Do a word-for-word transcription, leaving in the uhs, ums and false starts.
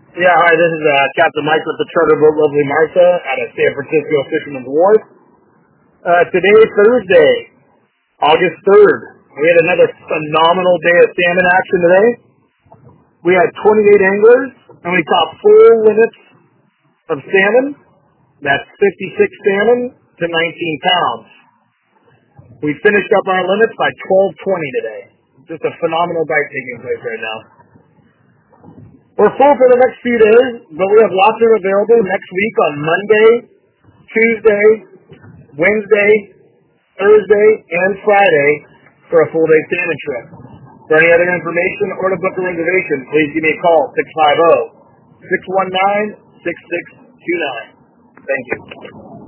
Yeah, hi, this is uh, Captain Mike with the charter boat Lovely Martha out of San Francisco Fisherman's Wharf. Uh, today is Thursday, August third. We had another phenomenal day of salmon action today. We had twenty-eight anglers, and we caught full limits of salmon. That's fifty-six salmon to nineteen pounds. We finished up our limits by twelve twenty today. Just a phenomenal bite taking place right now. We're full for the next few days, but we have lots of available next week on Monday, Tuesday, Wednesday, Thursday, and Friday for a full day salmon trip. For any other information or to book a reservation, please give me a call, six five zero, six one nine, six six two nine. Thank you.